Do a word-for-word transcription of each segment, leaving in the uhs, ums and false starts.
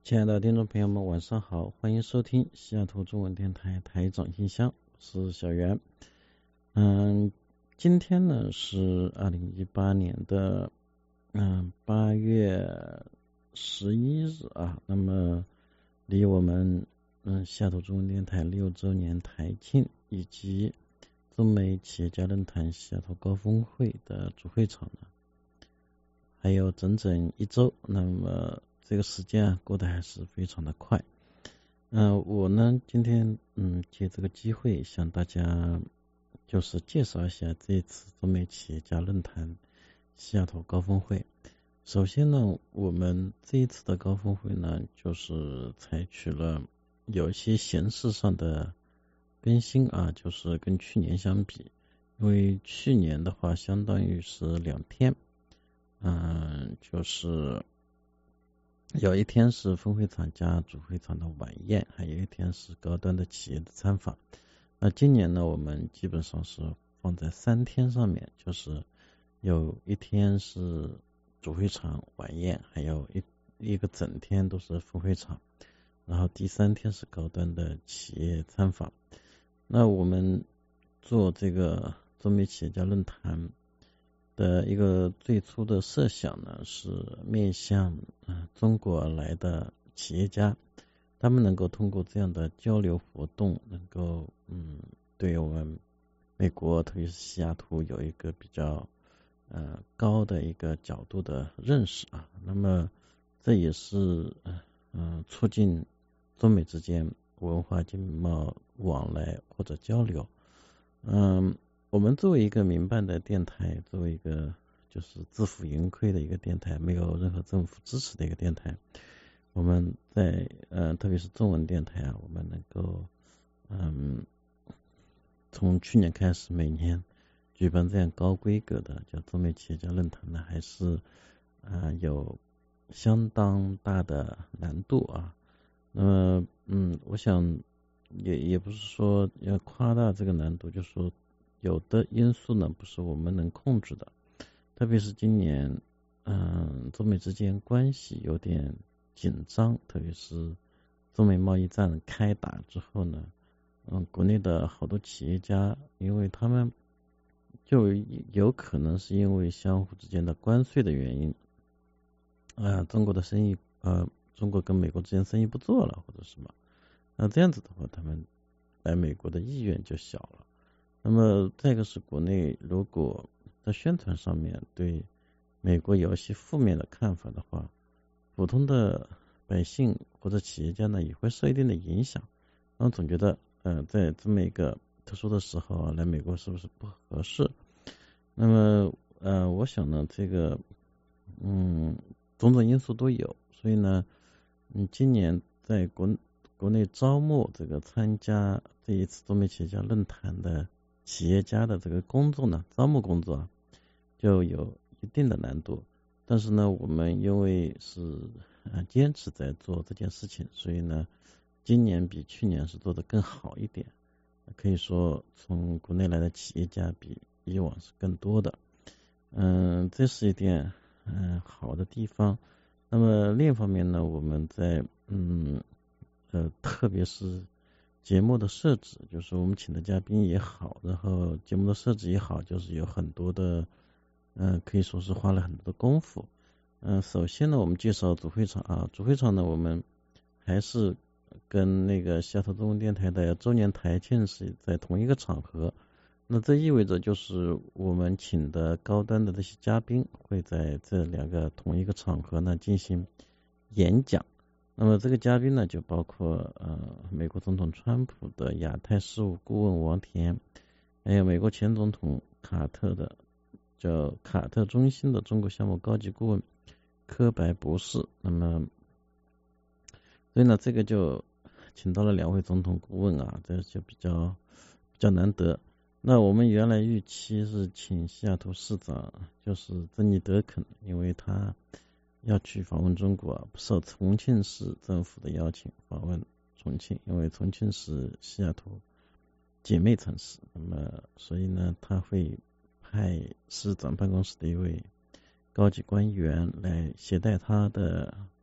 亲爱的听众朋友们，晚上好，欢迎收听西雅图中文电台台长信箱，我是小袁。嗯，今天呢是二零一八年的嗯八月十一日啊，那么离我们嗯西雅图中文电台六周年台庆以及中美企业家论坛西雅图高峰会的主会场呢，还有整整一周，那么这个时间啊过得还是非常的快。嗯、呃，我呢今天嗯借这个机会向大家就是介绍一下这一次中美企业家论坛西雅图高峰会。首先呢，我们这一次的高峰会呢，就是采取了有一些形式上的更新啊，就是跟去年相比，因为去年的话相当于是两天。嗯，就是有一天是分会场加主会场的晚宴，还有一天是高端的企业的参访。那今年呢，我们基本上是放在三天上面，就是有一天是主会场晚宴，还有一一个整天都是分会场，然后第三天是高端的企业参访。那我们做这个中美企业家论坛的一个最初的设想呢，是面向呃中国来的企业家，他们能够通过这样的交流活动，能够嗯对我们美国特别是西雅图有一个比较呃高的一个角度的认识啊。那么这也是嗯、呃、促进中美之间文化经贸往来或者交流。嗯，我们作为一个民办的电台，作为一个就是自负盈亏的一个电台，没有任何政府支持的一个电台，我们在呃特别是中文电台啊，我们能够嗯从去年开始每年举办这样高规格的叫中美企业家论坛呢，还是啊、呃、有相当大的难度啊。那么嗯，我想也也不是说要夸大这个难度，就是说有的因素呢不是我们能控制的，特别是今年嗯中美之间关系有点紧张，特别是中美贸易战开打之后呢，嗯，国内的好多企业家，因为他们就有可能是因为相互之间的关税的原因，啊、中国的生意，呃，中国跟美国之间生意不做了，或者什么，那这样子的话，他们来美国的意愿就小了。那么再一个是国内如果在宣传上面对美国有一些负面的看法的话，普通的百姓或者企业家呢也会受一定的影响。然后总觉得，呃，在这么一个特殊的时候啊，来美国是不是不合适？那么，呃，我想呢，这个，嗯，种种因素都有，所以呢，嗯，今年在国国内招募这个参加这一次中美企业家论坛的企业家的这个工作呢，招募工作啊就有一定的难度。但是呢，我们因为是呃坚持在做这件事情，所以呢，今年比去年是做得更好一点。可以说，从国内来的企业家比以往是更多的。嗯，这是一点嗯好的地方。那么另一方面呢，我们在嗯呃特别是节目的设置，就是我们请的嘉宾也好，然后节目的设置也好，就是有很多的嗯、呃可以说是花了很多的功夫。嗯、呃首先呢，我们介绍主会场啊，主会场呢，我们还是跟那个西雅图中文电台的周年台庆是在同一个场合。那这意味着就是我们请的高端的这些嘉宾会在这两个同一个场合呢进行演讲。那么这个嘉宾呢就包括呃美国总统川普的亚太事务顾问王田，还有美国前总统卡特的叫卡特中心的中国项目高级顾问柯白博士。那么所以呢这个就请到了两位总统顾问啊，这就比较比较难得。那我们原来预期是请西雅图市长，就是珍妮德肯，因为他要去访问中国，受重庆市政府的邀请访问重庆，因为重庆是西雅图姐妹城市，那么所以呢，他会派市长办公室的一位高级官员来携带他的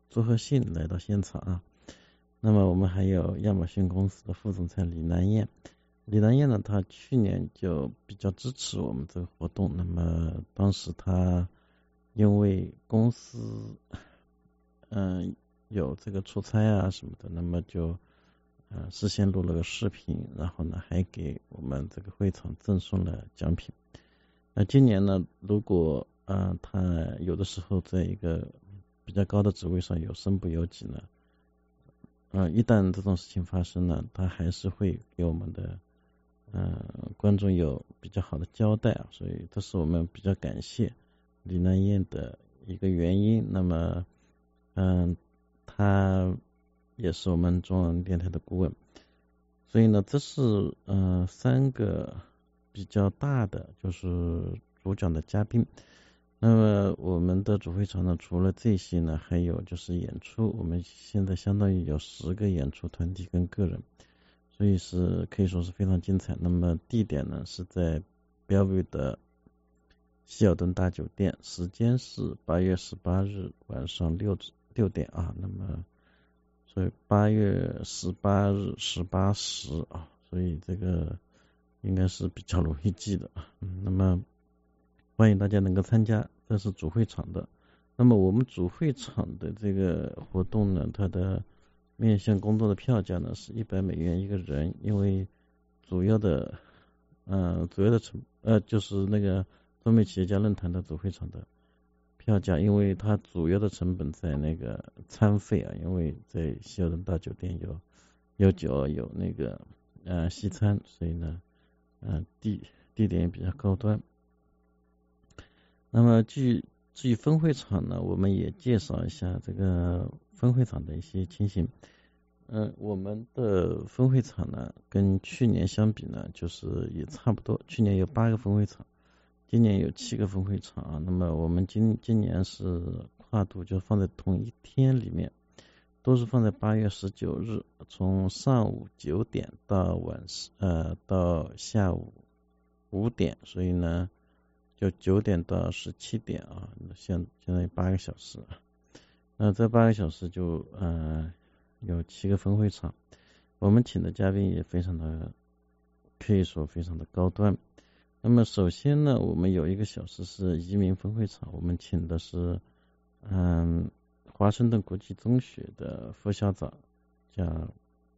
祝贺信来到现场啊。那么我们还有亚马逊公司的副总裁李南燕，李南燕呢，他去年就比较支持我们这个活动，那么当时他因为公司嗯有这个出差啊什么的，那么就呃事先录了个视频，然后呢还给我们这个会场赠送了奖品。那今年呢，如果呃他有的时候在一个比较高的职位上有身不由己呢，呃一旦这种事情发生了，他还是会给我们的呃观众有比较好的交代啊，所以这是我们比较感谢李南燕的一个原因。那么嗯、呃他也是我们中文电台的顾问，所以呢，这是嗯、呃三个比较大的就是主讲的嘉宾。那么我们的主会场呢，除了这些呢，还有就是演出，我们现在相当于有十个演出团体跟个人，所以是可以说是非常精彩。那么地点呢是在 Bellevue 的希尔顿大酒店，时间是八月十八日晚上六六点啊。那么所以八月十八日十八时啊，所以这个应该是比较容易记的啊。嗯，那么欢迎大家能够参加，这是主会场的。那么我们主会场的这个活动呢，它的面向工作的票价呢是一百美元一个人，因为主要的呃主要的成呃就是那个中美企业家论坛的主会场的票价，因为它主要的成本在那个餐费啊，因为在希尔顿大酒店有有酒有那个呃西餐，所以呢呃地地点也比较高端。那么据至于分会场呢，我们也介绍一下这个分会场的一些情形。嗯、呃，我们的分会场呢，跟去年相比呢，就是也差不多。去年有八个分会场，今年有七个分会场啊。那么我们今今年是跨度就放在同一天里面，都是放在八月十九日，从上午九点到晚呃到下午五点，所以呢。就九点到十七点啊，相相当于八个小时。那这八个小时就呃有七个分会场，我们请的嘉宾也非常的可以说非常的高端。那么首先呢，我们有一个小时是移民分会场，我们请的是嗯华盛顿国际中学的副校长叫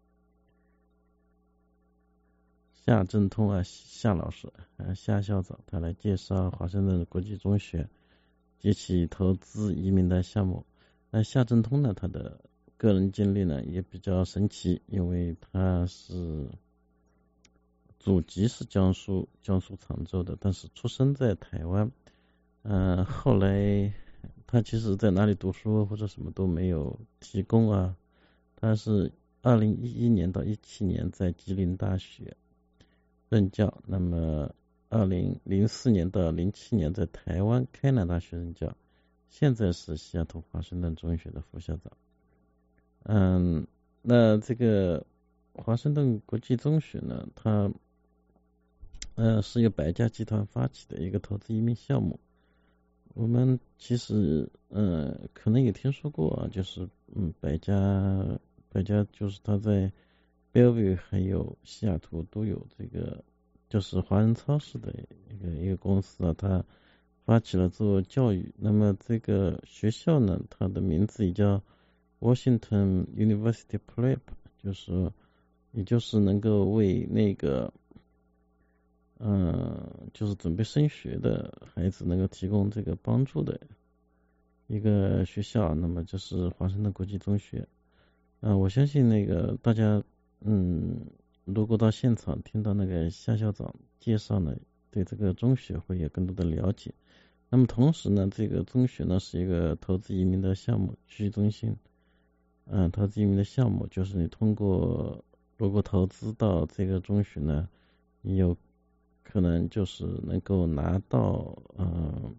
夏正通啊，夏老师，呃，夏校长，他来介绍华盛顿国际中学及其投资移民的项目。那夏正通呢，他的个人经历呢也比较神奇，因为他是祖籍是江苏江苏常州的，但是出生在台湾。嗯、呃，后来他其实在哪里读书或者什么都没有提供啊。他是二零一一年到一七年在吉林大学任教，那么二零零四年到零七年在台湾开南大学任教，现在是西雅图华盛顿中学的副校长。嗯，那这个华盛顿国际中学呢，它呃是由百家集团发起的一个投资移民项目。我们其实呃可能也听说过啊，就是嗯百家百家就是它在Bellevue 还有西雅图都有这个，就是华人超市的一个一个公司啊，它发起了做教育。那么这个学校呢，它的名字也叫 Washington University Prep， 就是也就是能够为那个嗯、呃，就是准备升学的孩子能够提供这个帮助的一个学校。那么就是华盛顿国际中学。啊、呃，我相信那个大家。嗯，如果到现场听到那个夏校长介绍呢，对这个中学会有更多的了解。那么同时呢，这个中学呢是一个投资移民的项目，区域中心，嗯，投资移民的项目就是你通过如果投资到这个中学呢，你有可能就是能够拿到，嗯，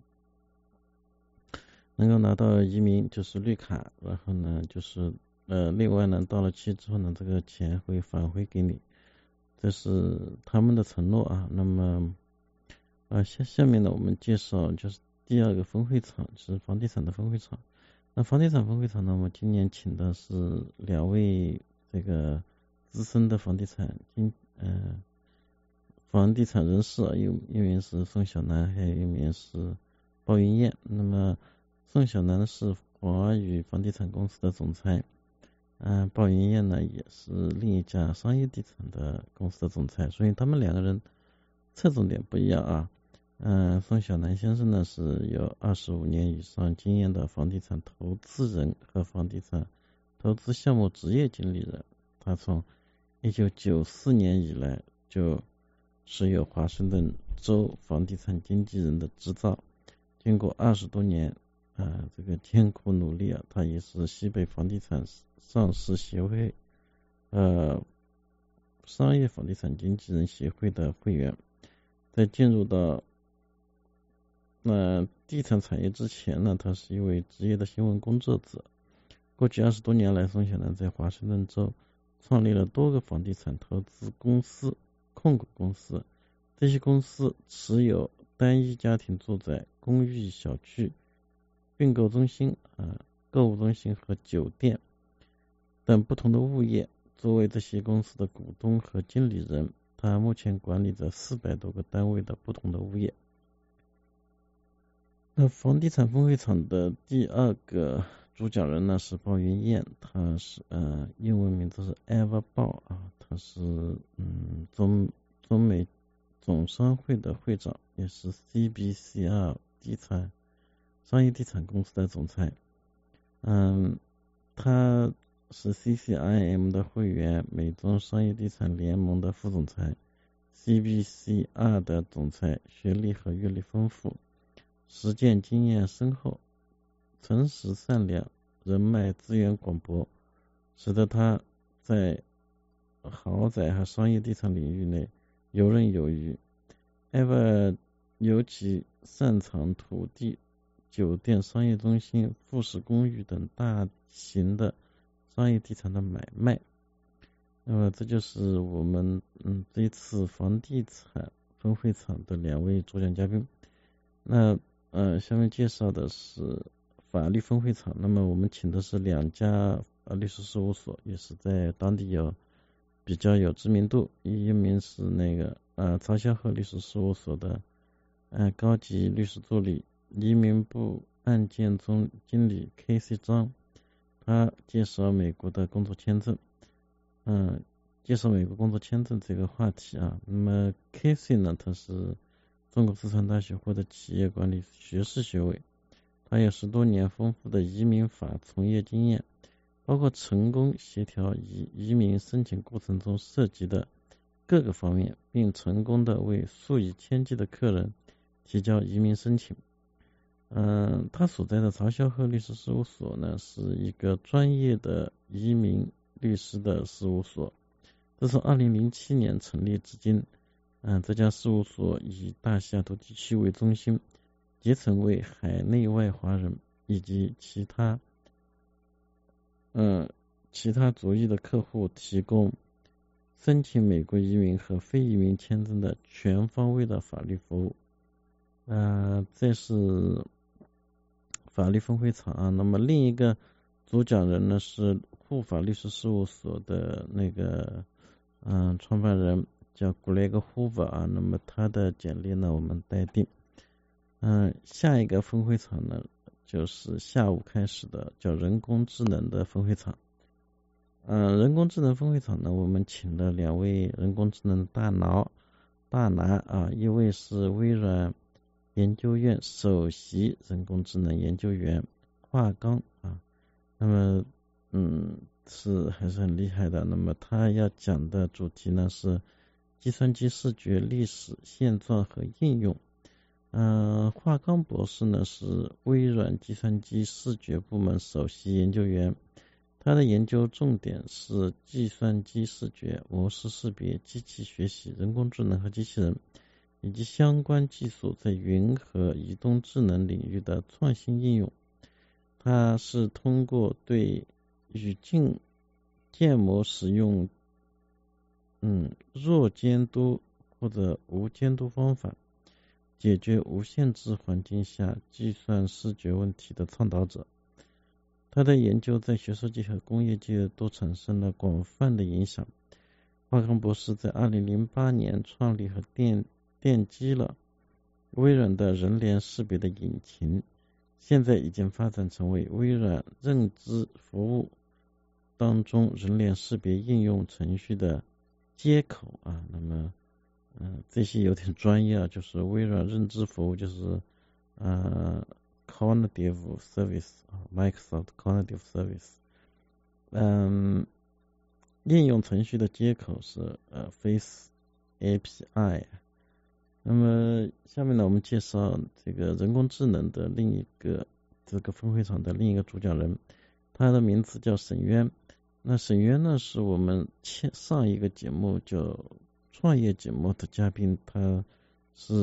能够拿到移民就是绿卡，然后呢就是。呃，另外呢，到了期之后呢，这个钱会返回给你，这是他们的承诺啊。那么，啊，下下面呢，我们介绍就是第二个分会场，是房地产的分会场。 那房地产分会场呢，我们今年请的是两位这个资深的房地产经呃房地产人士啊，有一名是宋小南，还有一名是鲍云燕。那么宋小南是华宇房地产公司的总裁，嗯、呃，鲍云燕呢也是另一家商业地产的公司的总裁，所以他们两个人侧重点不一样啊。嗯、呃，宋小南先生呢是有二十五年以上经验的房地产投资人和房地产投资项目职业经理人，他从一九九四年以来就持有华盛顿州房地产经纪人的执照，经过二十多年啊、呃、这个艰苦努力啊，他也是西北房地产上市协会呃商业房地产经纪人协会的会员。在进入到那、呃、地产产业之前呢，他是一位职业的新闻工作者。过去二十多年来，宋小南在华盛顿州创立了多个房地产投资公司、控股公司，这些公司持有单一家庭住宅、公寓小区、并购中心、啊购物中心和酒店等不同的物业。作为这些公司的股东和经理人，他目前管理着四百多个单位的不同的物业。那房地产分会场的第二个主讲人呢是鲍云燕，他是呃英文名字是 Eva 鲍啊，他是嗯中中美总商会的会长，也是 C B C R 地产商业地产公司的总裁。嗯，他是 C C I M 的会员，美中商业地产联盟的副总裁， C B C R 的总裁，学历和阅历丰富，实践经验深厚，诚实善良，人脉资源广博，使得他在豪宅和商业地产领域内游刃有余。艾文尤其擅长土地、酒店、商业中心、复式公寓等大型的商业地产的买卖。那么这就是我们嗯这一次房地产分会场的两位主讲嘉宾。那呃下面介绍的是法律分会场。那么我们请的是两家呃律师事务所，也是在当地有比较有知名度。一名是那个呃曹小鹤律师事务所的呃高级律师助理，移民部案件中经理 K C 张，他介绍美国的工作签证。嗯，介绍美国工作签证这个话题啊。那么 K C 呢，他是中国四川大学获得企业管理学士学位，他有十多年丰富的移民法从业经验，包括成功协调移移民申请过程中涉及的各个方面，并成功的为数以千计的客人提交移民申请。嗯，他所在的曹小鹤律师事务所呢，是一个专业的移民律师的事务所，自从二零零七年成立至今。嗯，这家事务所以大西雅图地区为中心，结成为海内外华人以及其他嗯其他族裔的客户提供申请美国移民和非移民签证的全方位的法律服务。呃，这是法律分会场啊。那么另一个主讲人呢是护法律师事务所的那个嗯创办人，叫古雷格胡佛啊。那么他的简历呢我们待定。嗯，下一个分会场呢就是下午开始的，叫人工智能的分会场。嗯，人工智能分会场呢，我们请了两位人工智能大佬大拿啊，一位是微软研究院首席人工智能研究员华刚啊。那么嗯是还是很厉害的。那么他要讲的主题呢是计算机视觉历史现状和应用。嗯、呃，华刚博士呢是微软计算机视觉部门首席研究员，他的研究重点是计算机视觉、模式识别、机器学习、人工智能和机器人以及相关技术在云和移动智能领域的创新应用。它是通过对语境建模使用嗯弱监督或者无监督方法，解决无限制环境下计算视觉问题的倡导者。 他的研究在学术界和工业界都产生了广泛的影响。华康博士在二零零八年创立和奠奠基了微软的人脸识别的引擎，现在已经发展成为微软认知服务当中人脸识别应用程序的接口啊。那么，嗯、呃，这些有点专业啊，就是微软认知服务，就是呃 Cognitive Service 啊 ，Microsoft Cognitive Service，嗯。应用程序的接口是呃 Face A P I。那么下面呢，我们介绍这个人工智能的另一个这个分会场的另一个主讲人，他的名字叫沈渊。那沈渊呢，是我们前上一个节目叫创业节目的嘉宾，他是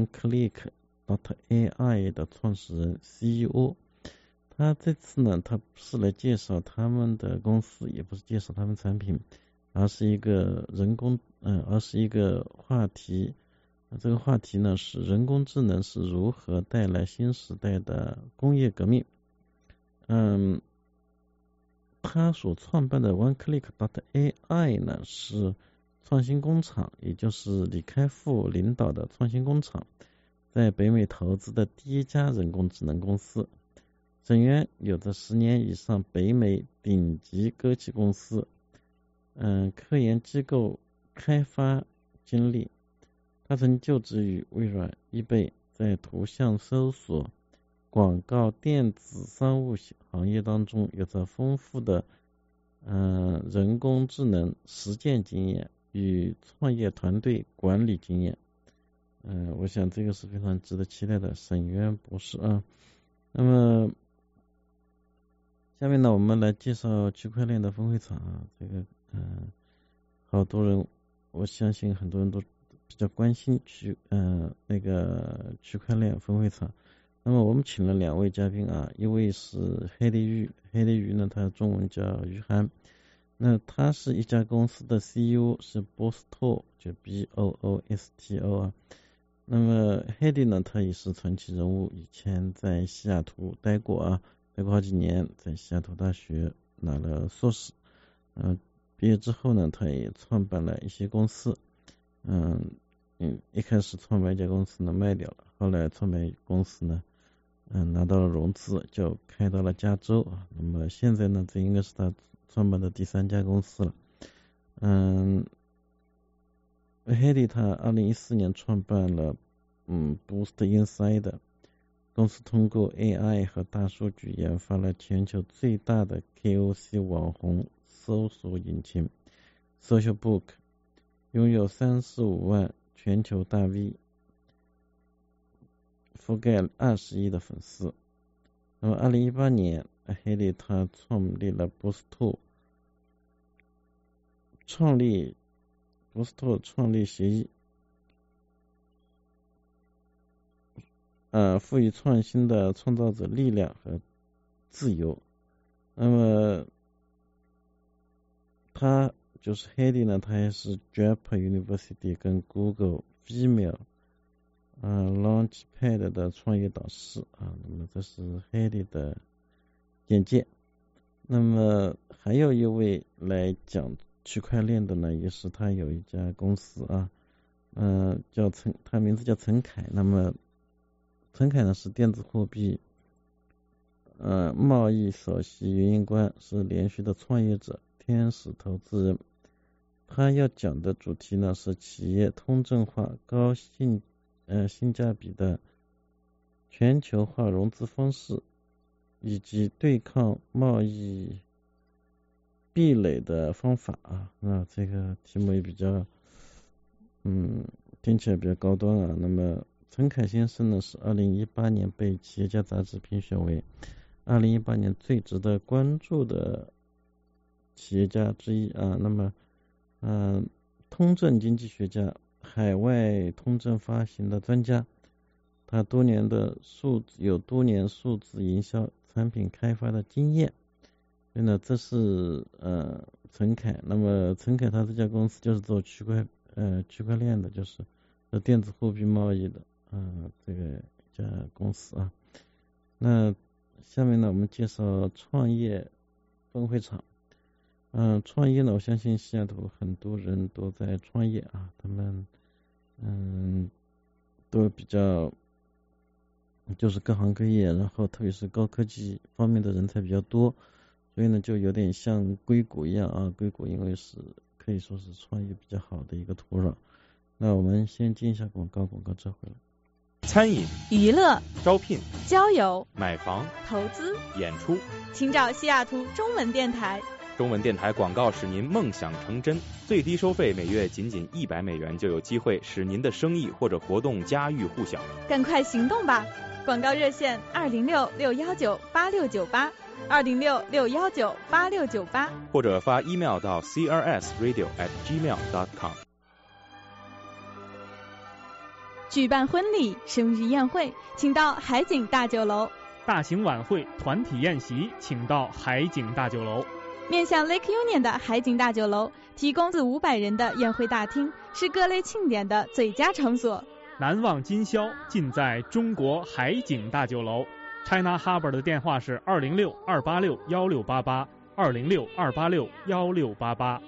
OneClick.A I 的创始人 C E O。他这次呢，他不是来介绍他们的公司，也不是介绍他们产品，而是一个人工，嗯、呃，而是一个话题。这个话题呢是人工智能是如何带来新时代的工业革命。嗯，他所创办的 OneClick.A I 呢是创新工厂，也就是李开复领导的创新工厂，在北美投资的第一家人工智能公司。沈渊有着十年以上北美顶级科技公司，嗯，科研机构开发经历。他曾就职于微软、易贝，在图像搜索、广告、电子商务行业当中有着丰富的嗯、呃、人工智能实践经验与创业团队管理经验。嗯、呃，我想这个是非常值得期待的，沈渊博士啊。那么下面呢，我们来介绍区块链的分会场啊。这个，嗯、呃，好多人，我相信很多人都比较关心区，嗯、呃，那个区块链分会场。那么我们请了两位嘉宾啊，一位是黑地鱼，黑地鱼呢，他中文叫于涵，那他是一家公司的 C E O， 是 Boosto， 就 B O O S T O 啊。那么黑地呢，他也是传奇人物，以前在西雅图待过啊。待过好几年，在西雅图大学拿了硕士，嗯、呃，毕业之后呢，他也创办了一些公司，嗯嗯，一开始创办一家公司呢卖掉了，后来创办公司呢，嗯，拿到了融资，就开到了加州啊。那么现在呢，这应该是他创办的第三家公司了。嗯，黑利他二零一四年创办了嗯 Boost Inside。公司通过 A I 和大数据研发了全球最大的 K O C 网红搜索引擎 SocialBook， 拥有三十五万全球大 V， 覆盖二十亿的粉丝。那么二零一八年，黑利他创立了 Boosto， 创立 Boosto 创立协议，呃，赋予创新的创造者力量和自由。那么他就是黑利呢，他也是 Draper University 跟 Google Female 呃 Launchpad 的创业导师啊。那么这是黑利的简介。那么还有一位来讲区块链的呢，也是他有一家公司啊，嗯、呃，叫陈，他名字叫陈凯。那么陈凯呢是电子货币呃贸易首席运营官，是连续的创业者、天使投资人。他要讲的主题呢是企业通证化、高性呃性价比的全球化融资方式，以及对抗贸易壁垒的方法啊。那这个题目也比较嗯听起来比较高端啊。那么陈凯先生呢是二零一八年被企业家杂志评选为二零一八年最值得关注的企业家之一啊。那么嗯、呃，通证经济学家，海外通证发行的专家，他多年的数有多年数字营销产品开发的经验。所以呢，这是呃陈凯。那么陈凯他这家公司就是做区块呃区块链的，就是做电子货币贸易的，嗯、呃，这个一家公司啊。那下面呢，我们介绍创业分会场。嗯，创业呢，我相信西雅图很多人都在创业啊，他们嗯都比较就是各行各业，然后特别是高科技方面的人才比较多，所以呢，就有点像硅谷一样啊。硅谷因为是可以说是创业比较好的一个土壤。那我们先进一下广告，广告之后回来。 餐饮、 娱乐、 招聘、 交友、 买房、 投资、 演出， 请找西雅图中文电台。 中文电台广告使您梦想成真，最低收费每月仅仅一百美元，就有机会使您的生意或者活动家喻户晓。 赶快行动吧！广告热线二零六六幺九八六九八，二零六六幺九八六九八， 或者发 email 到 c r s radio at gmail dot com。 举办婚礼、生日宴会，请到海景大酒楼； 大型晚会、团体宴席，请到海景大酒楼。 面向 Lake Union 的海景大酒楼提供四五百人的宴会大厅，是各类庆典的最佳场所。 难忘今宵尽在中国海景大酒楼。 China Harbor 的电话是二零六二八六幺六八八，二零六二八六幺六八八。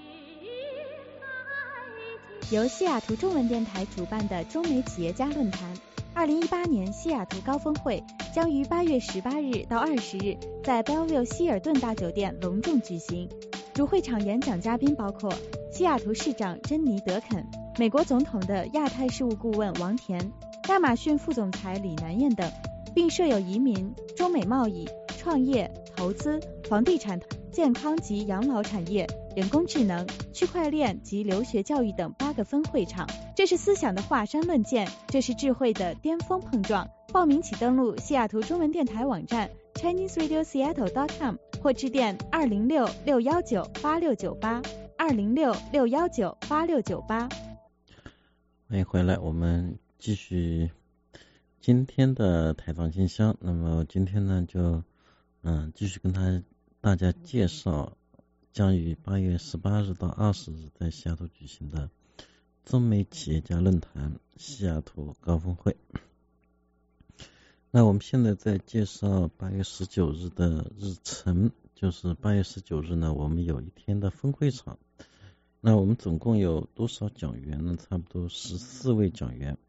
由西雅图中文电台主办的中美企业家论坛二零一八年西雅图高峰会将于八月十八日到二十日在 Bellevue 希尔顿大酒店隆重举行。主会场演讲嘉宾包括西雅图市长珍妮·德肯、美国总统的亚太事务顾问王田、亚马逊副总裁李南燕等，并设有移民、中美贸易、创业、投资、房地产、健康及养老产业、人工智能、区块链及留学教育等八个分会场。这是思想的华山论剑，这是智慧的巅峰碰撞。报名请登录西雅图中文电台网站 chinese radio seattle dot com 或致电二零六六幺九八六九八，二零六六幺九八六九八。 欢迎回来，我们继续今天的台长信箱。那么今天呢，就嗯继续跟他大家介绍将于八月十八日到二十日在西雅图举行的中美企业家论坛西雅图高峰会。那我们现在在介绍八月十九日的日程，就是八月十九日呢，我们有一天的分会场。那我们总共有多少讲员呢？差不多十四位讲员。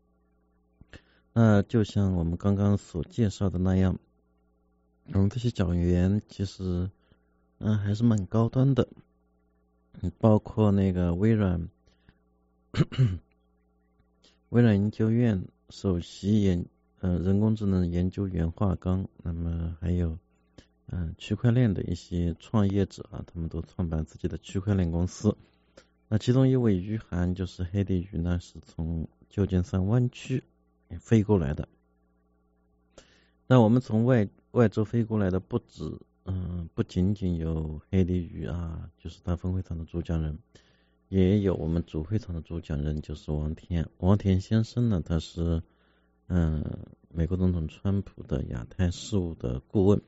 那就像我们刚刚所介绍的那样，我们这些讲员其实嗯还是蛮高端的，包括那个微软微软研究院首席研呃人工智能研究员华刚，那么还有嗯、呃、区块链的一些创业者啊，他们都创办自己的区块链公司。那其中一位于涵就是黑地鱼呢，是从旧金山湾区飞过来的。那我们从外外州飞过来的不止嗯不仅仅有黑地鱼啊，就是他分会场的主讲人，也有我们主会场的主讲人，就是王田。王田先生呢，他是嗯美国总统川普的亚太事务的顾问。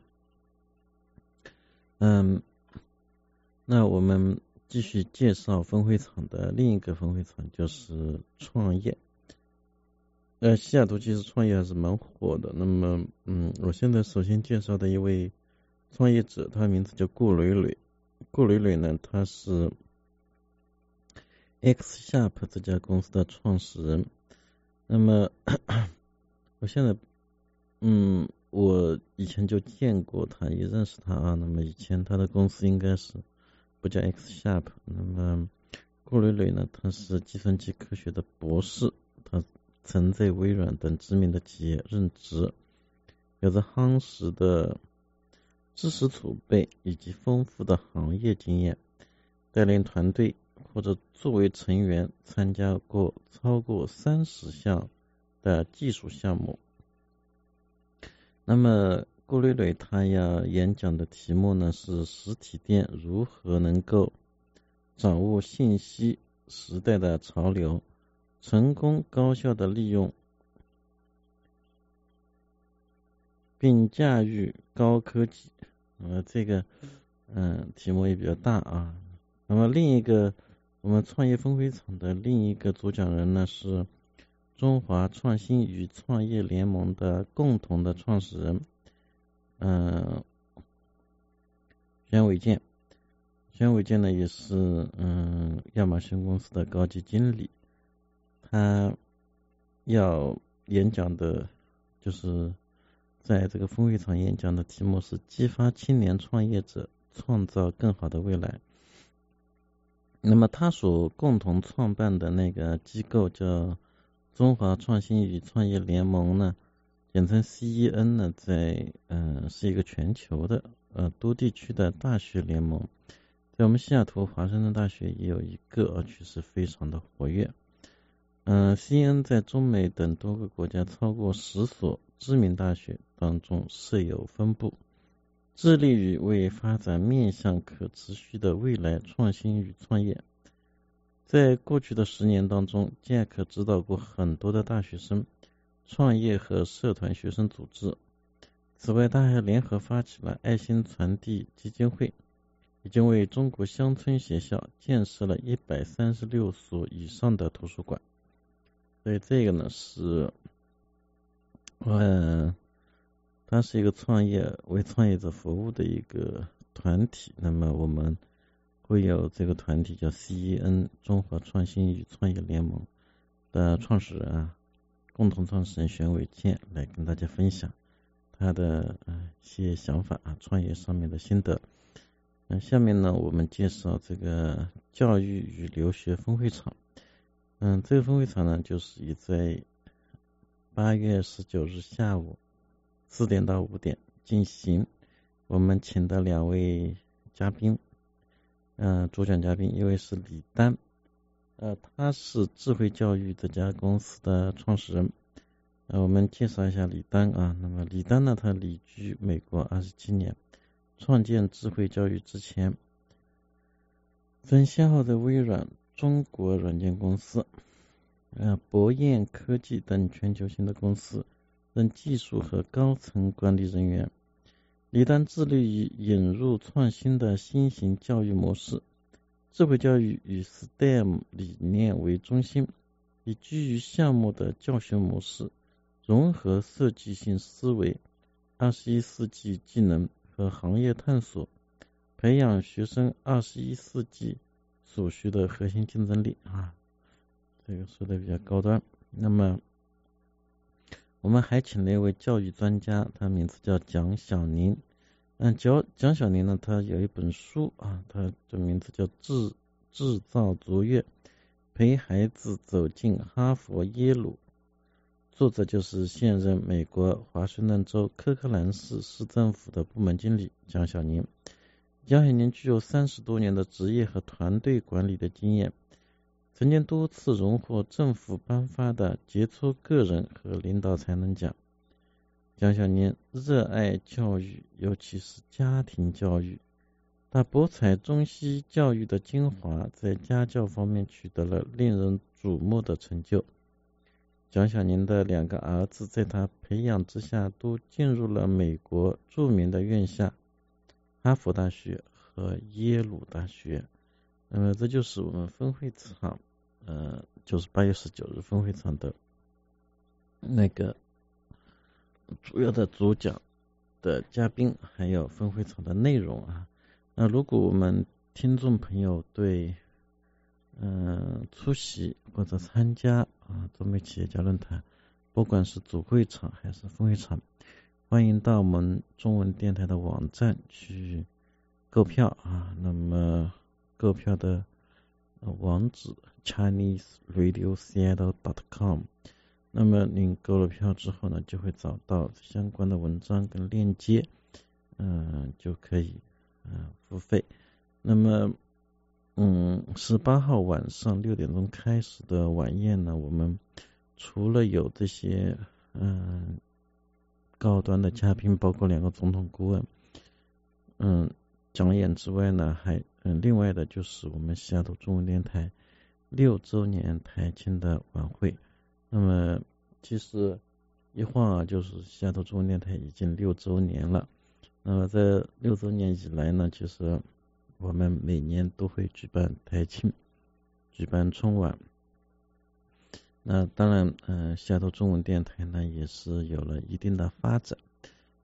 嗯，那我们继续介绍分会场的另一个分会场，就是创业。呃，西雅图其实创业还是蛮火的。那么，嗯，我现在首先介绍的一位创业者，他的名字叫顾磊磊。顾磊磊呢，他是 X Sharp 这家公司的创始人。那么，我现在，嗯，我以前就见过他，也认识他啊。那么以前他的公司应该是不叫 X Sharp。那么顾磊磊呢，他是计算机科学的博士，他曾在微软等知名的企业任职，有着夯实的知识储备以及丰富的行业经验，带领团队或者作为成员参加过超过三十项的技术项目。那么顾磊磊他要演讲的题目呢是实体店如何能够掌握信息时代的潮流，成功高效的利用并驾驭高科技。呃，这个嗯题目也比较大啊。那么另一个我们创业分会场的另一个主讲人呢是中华创新与创业联盟的共同的创始人嗯，宣伟健，宣伟健呢也是嗯亚马逊公司的高级经理，他要演讲的就是在这个峰会场演讲的题目是激发青年创业者创造更好的未来。那么他所共同创办的那个机构叫中华创新与创业联盟呢，简称 C E N 呢，在嗯、呃、是一个全球的呃多地区的大学联盟，在我们西雅图华盛顿大学也有一个，而且是非常的活跃。嗯、呃、，C E N 在中美等多个国家超过十所知名大学当中设有分部，致力于为发展面向可持续的未来创新与创业。在过去的十年当中 ，Jack 指导过很多的大学生创业和社团学生组织。此外，他还联合发起了爱心传递基金会，已经为中国乡村学校建设了一百三十六所以上的图书馆。所以这个呢是，嗯，它是一个创业为创业者服务的一个团体。那么我们会有这个团体叫 C E N 中华创新与创业联盟的创始人啊，共同创始人玄伟健来跟大家分享他的呃一些想法啊，创业上面的心得。那、呃、下面呢，我们介绍这个教育与留学峰会场。嗯，这个峰会场呢，就是以在八月十九日下午四点到五点进行。我们请的两位嘉宾，呃，主讲嘉宾，一位是李丹，呃，他是智慧教育这家公司的创始人。呃，我们介绍一下李丹啊。那么李丹呢，他旅居美国二十七年，创建智慧教育之前，曾先后在微软、中国软件公司、呃博彦科技等全球性的公司任技术和高层管理人员。李丹致力于引入创新的新型教育模式，智慧教育以 S T E M 理念为中心，以基于项目的教学模式，融合设计性思维、二十一世纪技能和行业探索，培养学生二十一世纪所需的核心竞争力啊，这个说的比较高端。那么我们还请了一位教育专家，他名字叫蒋晓宁。嗯，蒋蒋晓宁呢，他有一本书啊，他的名字叫制制造卓越，陪孩子走进哈佛耶鲁。作者就是现任美国华盛顿州科克兰市市政府的部门经理蒋晓宁。蒋晓宁具有三十多年的职业和团队管理的经验，曾经多次荣获政府颁发的杰出个人和领导才能奖。蒋晓宁热爱教育，尤其是家庭教育，他博采中西教育的精华，在家教方面取得了令人瞩目的成就。蒋晓宁的两个儿子在他培养之下都进入了美国著名的院校哈佛大学和耶鲁大学。那么这就是我们分会场呃，就是八月十九日分会场的那个主要的主讲的嘉宾，还有分会场的内容啊。那如果我们听众朋友对嗯、呃，出席或者参加啊中美企业家论坛，不管是主会场还是分会场，欢迎到我们中文电台的网站去购票啊。那么购票的、呃、网址 chinese radio seattle dot com。那么您购了票之后呢，就会找到相关的文章跟链接，嗯、呃，就可以呃付费。那么嗯，十八号晚上六点钟开始的晚宴呢，我们除了有这些嗯、呃、高端的嘉宾，包括两个总统顾问嗯讲演之外呢，还嗯另外的就是我们西雅图中文电台六周年台庆的晚会。那么其实一晃啊，就是西雅图中文电台已经六周年了。那么在六周年以来呢，其实我们每年都会举办台庆，举办春晚。那当然，嗯、呃，西雅图中文电台呢也是有了一定的发展。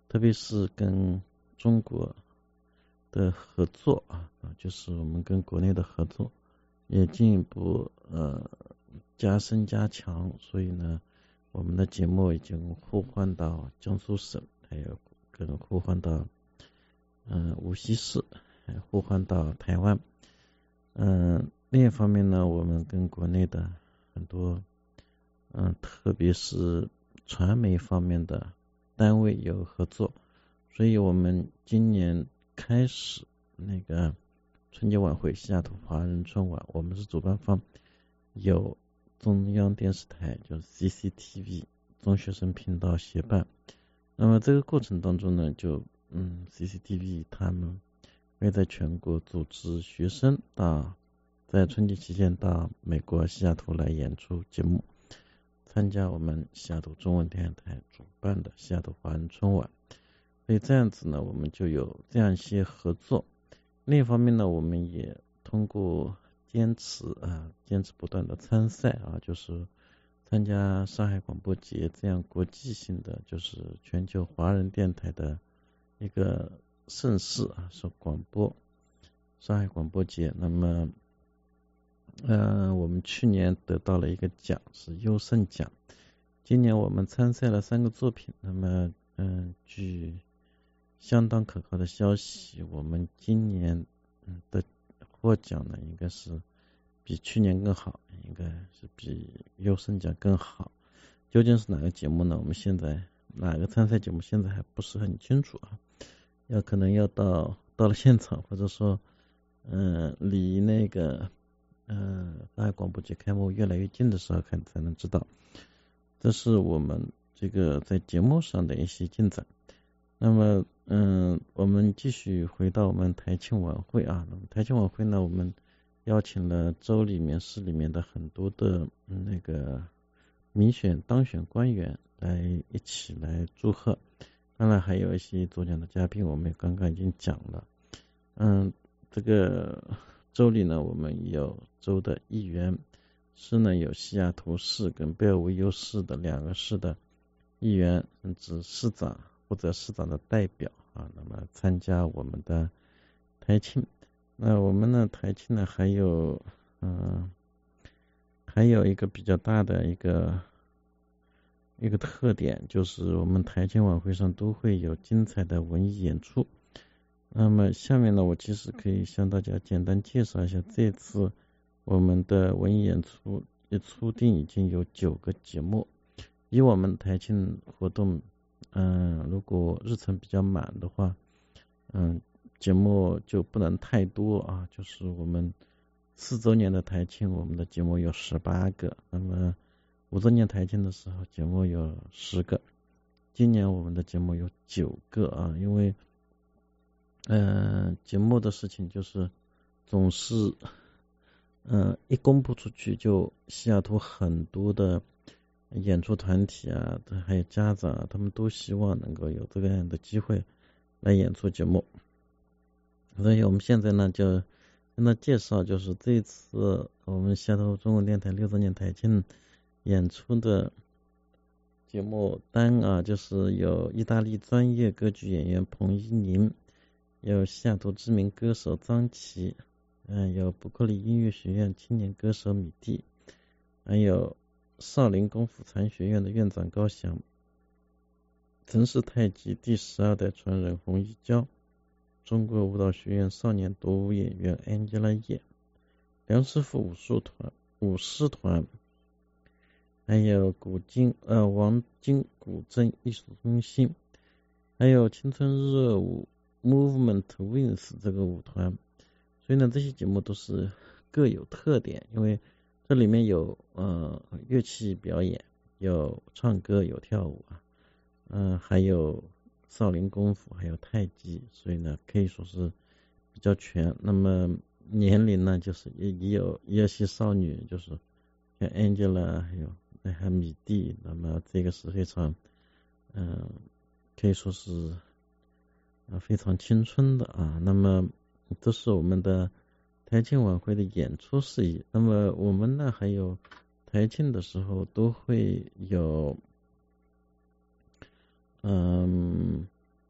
特别是跟中国的合作啊，就是我们跟国内的合作也进一步呃加深加强，所以呢，我们的节目已经互换到江苏省，还有跟互换到嗯、呃、无锡市，还互换到台湾。嗯、呃，另一方面呢，我们跟国内的很多嗯、呃，特别是传媒方面的单位有合作，所以我们今年开始那个春节晚会西雅图华人春晚，我们是主办方，有中央电视台就是 C C T V 中学生频道协办。那么这个过程当中呢，就嗯 C C T V 他们会在全国组织学生到在春节期间到美国西雅图来演出节目，参加我们西雅图中文电台主办的西雅图华人春晚。所以这样子呢，我们就有这样一些合作。另一方面呢，我们也通过坚持啊，坚持不断的参赛啊，就是参加上海广播节这样国际性的，就是全球华人电台的一个盛事啊，是广播上海广播节。那么，呃，我们去年得到了一个奖，是优胜奖。今年我们参赛了三个作品。那么，嗯、呃，据相当可靠的消息，我们今年的获奖呢，应该是比去年更好，应该是比优胜奖更好。究竟是哪个节目呢？我们现在哪个参赛节目现在还不是很清楚啊，要可能要到到了现场，或者说，嗯、呃，离那个嗯上海广播节开幕越来越近的时候看才能知道。这是我们这个在节目上的一些进展。那么，嗯，我们继续回到我们台庆晚会啊。那么台庆晚会呢，我们邀请了州里面、市里面的很多的、嗯、那个民选当选官员来一起来祝贺。当然还有一些主讲的嘉宾，我们刚刚已经讲了。嗯，这个州里呢，我们有州的议员，市呢有西雅图市跟贝尔维尤市的两个市的议员，甚至市长或者市长的代表啊，那么参加我们的台庆。那我们呢台庆呢还有嗯、呃、还有一个比较大的一个一个特点，就是我们台庆晚会上都会有精彩的文艺演出。那么下面呢，我其实可以向大家简单介绍一下，这次我们的文艺演出一初定已经有九个节目。以我们台庆活动嗯，如果日程比较满的话，嗯，节目就不能太多啊。就是我们四周年的台庆，我们的节目有十八个；那么五周年台庆的时候，节目有十个。今年我们的节目有九个啊，因为嗯、呃，节目的事情就是总是嗯、呃、一公布出去，就西雅图很多的演出团体啊，还有家长啊，他们都希望能够有这个样的机会来演出节目。所以我们现在呢就跟他介绍，就是这次我们西雅图中文电台六周年台庆演出的节目单啊，就是有意大利专业歌剧演员彭一宁，有西雅图知名歌手张琪，嗯，有伯克利音乐学院青年歌手米蒂，还有少林功夫禅学院的院长高翔，城市太极第十二代传人洪一娇，中国舞蹈学院少年夺舞演员 Angela 叶，梁师傅武术团舞狮团，还有古今呃王金古镇艺术中心，还有青春热舞 Movement Wings 这个舞团。所以呢，这些节目都是各有特点，因为这里面有呃乐器表演，有唱歌，有跳舞啊，嗯、呃，还有少林功夫，还有太极，所以呢可以说是比较全。那么年龄呢，就是也也有也有些少女，就是像 Angela 还有还有米蒂，那么这个是非常嗯、呃、可以说是啊非常青春的啊。那么这是我们的台庆晚会的演出事宜。那么我们呢还有台庆的时候都会有嗯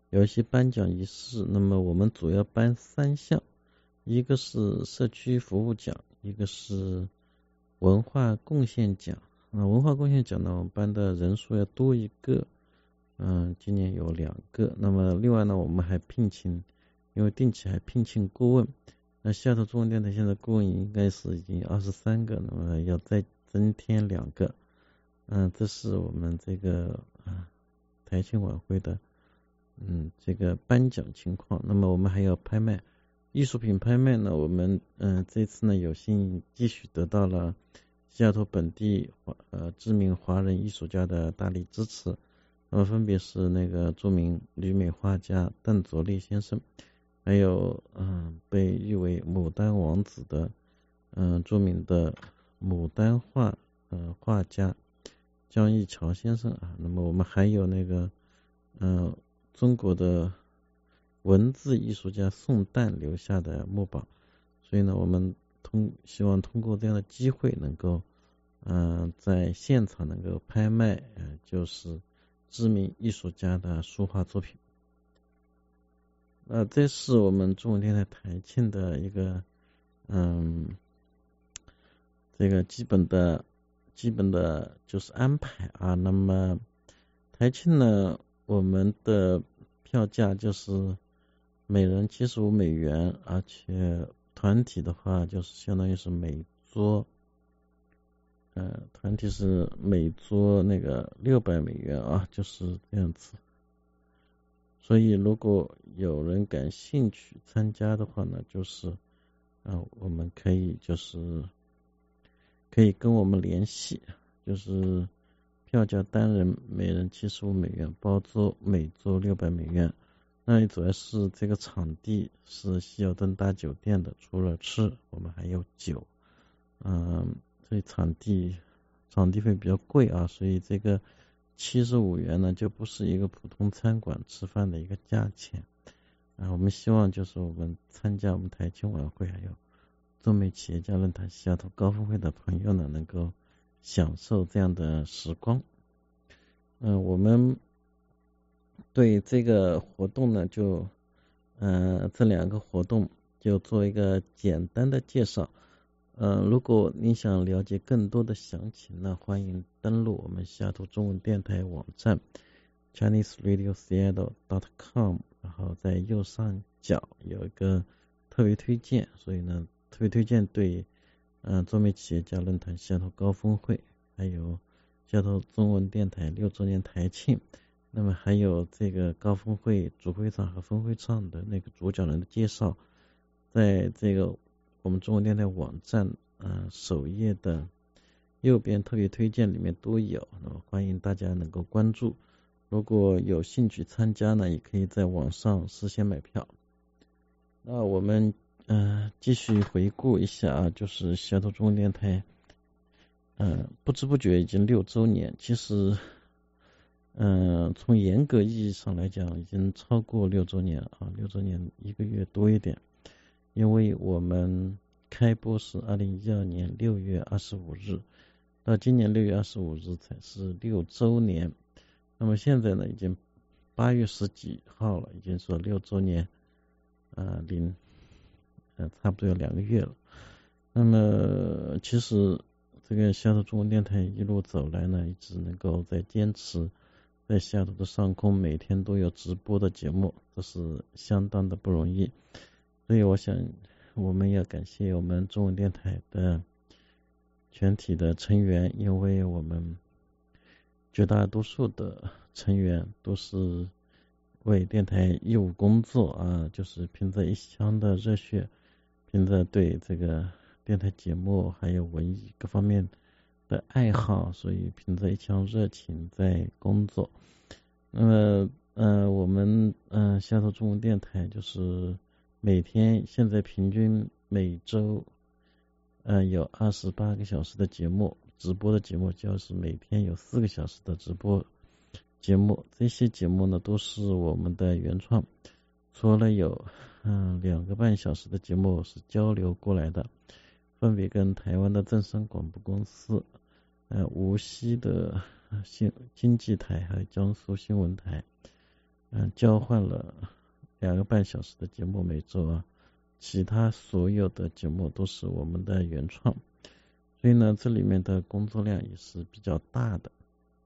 有一些颁奖仪式，那么我们主要颁三项，一个是社区服务奖，一个是文化贡献奖。那文化贡献奖呢，我们颁的人数要多一个，嗯、呃，今年有两个。那么另外呢，我们还聘请，因为定期还聘请顾问。那西雅图中文电台现在顾问应该是已经二十三个，那么要再增添两个。嗯、呃，这是我们这个啊台庆晚会的嗯这个颁奖情况。那么我们还要拍卖艺术品拍卖呢，我们嗯、呃、这次呢有幸继续得到了西雅图本地呃知名华人艺术家的大力支持。那么分别是那个著名旅美画家邓佐利先生，还有嗯、呃、被誉为牡丹王子的嗯、呃、著名的牡丹画呃画家江一桥先生啊。那么我们还有那个嗯、呃、中国的文字艺术家宋旦留下的墨宝，所以呢我们通希望通过这样的机会能够嗯、呃、在现场能够拍卖呃就是知名艺术家的书画作品。那、呃、这是我们中文电台台庆的一个嗯这个基本的基本的就是安排啊。那么台庆呢，我们的票价就是每人七十五美元，而且团体的话就是相当于是每桌呃团体是每桌那个六百美元啊，就是这样子。所以如果有人感兴趣参加的话呢，就是啊我们可以就是可以跟我们联系，就是票价单人每人七十五美元，包桌每桌六百美元。那主要是这个场地是希尔顿大酒店的，除了吃我们还有酒，嗯，所以场地场地费比较贵啊，所以这个七十五元呢就不是一个普通餐馆吃饭的一个价钱啊。我们希望就是我们参加我们台庆晚会还有中美企业家论坛西雅图高峰会的朋友呢，能够享受这样的时光。嗯、呃，我们对这个活动呢，就呃这两个活动就做一个简单的介绍。呃，如果你想了解更多的详情呢，欢迎登录我们西雅图中文电台网站 Chinese Radio Seattle dot com， 然后在右上角有一个特别推荐，所以呢特别推荐对呃中美企业家论坛西雅图高峰会，还有西雅图中文电台六周年台庆，那么还有这个高峰会主会场和分会场的那个主讲人的介绍，在这个我们中文电台网站呃首页的右边特别推荐里面都有，那么欢迎大家能够关注。如果有兴趣参加呢，也可以在网上事先买票。那我们呃继续回顾一下啊，就是西雅图中文电台呃不知不觉已经六周年，其实嗯、呃，从严格意义上来讲已经超过六周年啊，六周年一个月多一点。因为我们开播是二零一二年六月二十五日，到今年六月二十五日才是六周年。那么现在呢，已经八月十几号了，已经说六周年，呃，零，呃，差不多有两个月了。那么其实这个西雅图中文电台一路走来呢，一直能够在坚持，在西雅图的上空每天都有直播的节目，这是相当的不容易。所以我想我们要感谢我们中文电台的全体的成员，因为我们绝大多数的成员都是为电台义务工作啊，就是凭着一腔的热血，凭着对这个电台节目还有文艺各方面的爱好，所以凭着一腔热情在工作。那么呃我们呃西雅图中文电台就是每天现在平均每周呃有二十八个小时的节目，直播的节目就是每天有四个小时的直播节目。这些节目呢都是我们的原创，除了有嗯两个半小时的节目是交流过来的，分别跟台湾的正声广播公司、呃无锡的新经济台还有江苏新闻台嗯、呃、交换了两个半小时的节目每周啊，其他所有的节目都是我们的原创，所以呢这里面的工作量也是比较大的。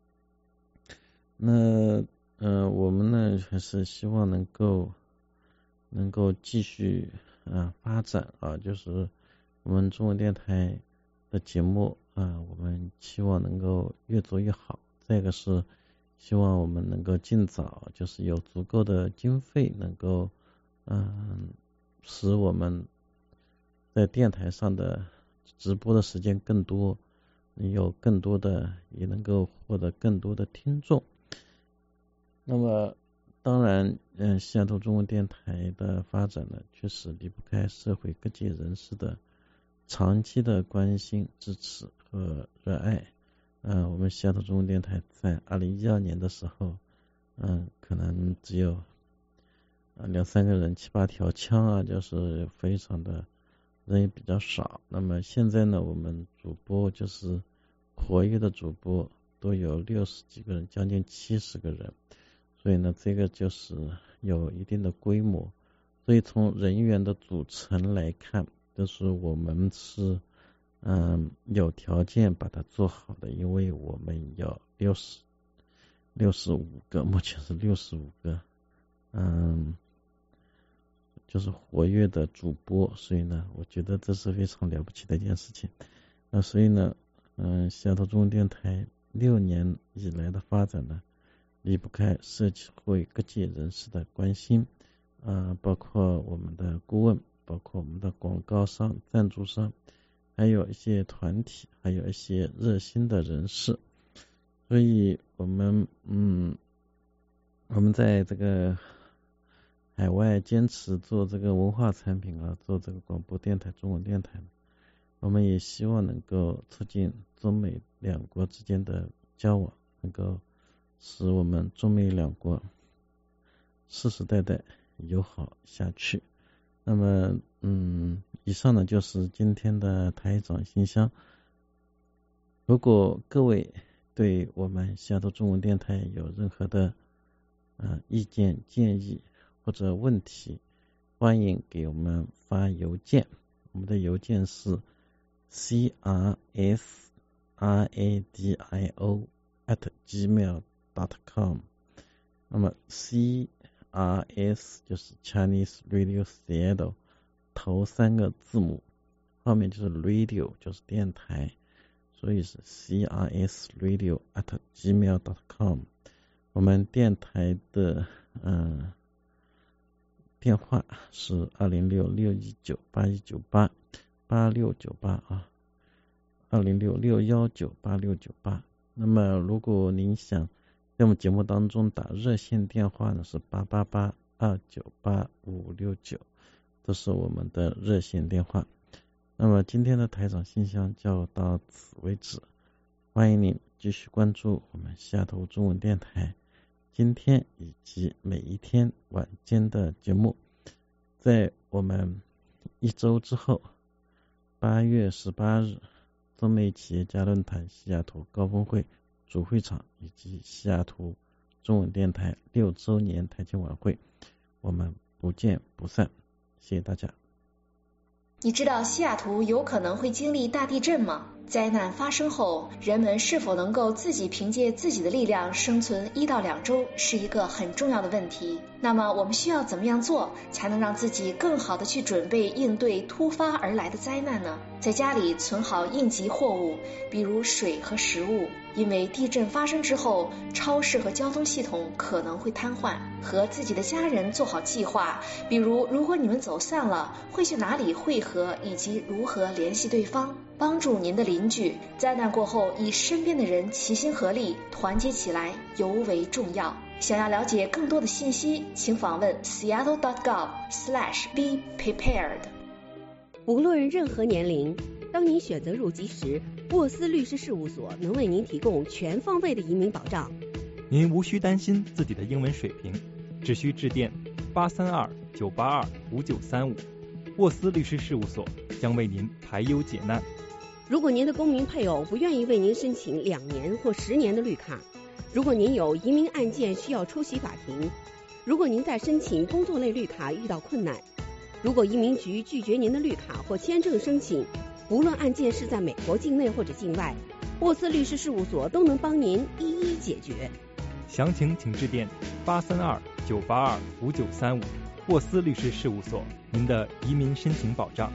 那呃我们呢还是希望能够能够继续啊发展啊，就是我们中文电台的节目啊，我们希望能够越做越好。再一个是希望我们能够尽早就是有足够的经费，能够嗯使我们在电台上的直播的时间更多，有更多的也能够获得更多的听众。那么当然嗯，西雅图中文电台的发展呢，确实离不开社会各界人士的长期的关心、支持和热爱。嗯、呃，我们西雅图中文电台在二零一二年的时候，嗯、呃，可能只有啊两三个人、七八条枪啊，就是非常的人也比较少。那么现在呢，我们主播就是活跃的主播都有六十几个人，将近七十个人。所以呢，这个就是有一定的规模。所以从人员的组成来看，就是我们是嗯有条件把它做好的，因为我们有六十六十五个，目前是六十五个，嗯，就是活跃的主播。所以呢，我觉得这是非常了不起的一件事情。那所以呢，嗯，西雅图中文电台六年以来的发展呢，离不开社会各界人士的关心，啊、呃，包括我们的顾问，包括我们的广告商、赞助商，还有一些团体，还有一些热心的人士。所以我们嗯，我们在这个海外坚持做这个文化产品啊，做这个广播电台、中文电台，我们也希望能够促进中美两国之间的交往，能够使我们中美两国世世代代友好下去。那么嗯，以上呢就是今天的台长信箱。如果各位对我们西雅图中文电台有任何的呃意见建议或者问题，欢迎给我们发邮件。我们的邮件是 c r s r a d i o at gmail dot com。 那么 C R S 就是 Chinese Radio Seattle 头三个字母，后面就是 Radio 就是电台，所以是 C R S Radio at gmail dot com。 我们电台的嗯电话是二零六六一九八一九八八六九八啊，二零六六幺九八六九八。那么如果您想在我们节目当中打热线电话呢，是八八八二九八五六九，这是我们的热线电话。那么今天的台长信箱就到此为止，欢迎您继续关注我们西雅图中文电台今天以及每一天晚间的节目。在我们一周之后，八月十八日，中美企业家论坛西雅图高峰会主会场以及西雅图中文电台六周年台庆晚会，我们不见不散。谢谢大家。 你知道西雅图有可能会经历大地震吗？灾难发生后，人们是否能够自己凭借自己的力量生存一到两周，是一个很重要的问题。那么我们需要怎么样做，才能让自己更好的去准备应对突发而来的灾难呢？在家里存好应急货物，比如水和食物，因为地震发生之后，超市和交通系统可能会瘫痪。和自己的家人做好计划，比如如果你们走散了，会去哪里汇合，以及如何联系对方。帮助您的邻居，灾难过后以身边的人齐心合力，团结起来尤为重要。想要了解更多的信息，请访问 seattle dot gov slash be prepared。 无论任何年龄，当您选择入籍时，沃斯律师事务所能为您提供全方位的移民保障。 您无需担心自己的英文水平，只需致电八三二九八二五九三五，沃斯律师事务所将为您排忧解难。 如果您的公民配偶不愿意为您申请两年或十年的绿卡，如果您有移民案件需要出席法庭， 如果您在申请工作类绿卡遇到困难，如果移民局拒绝您的绿卡或签证申请，无论案件是在美国境内或者境外，沃斯律师事务所都能帮您一一解决。 详情请致电八三二九八二五九三五，沃斯律师事务所，您的移民申请保障。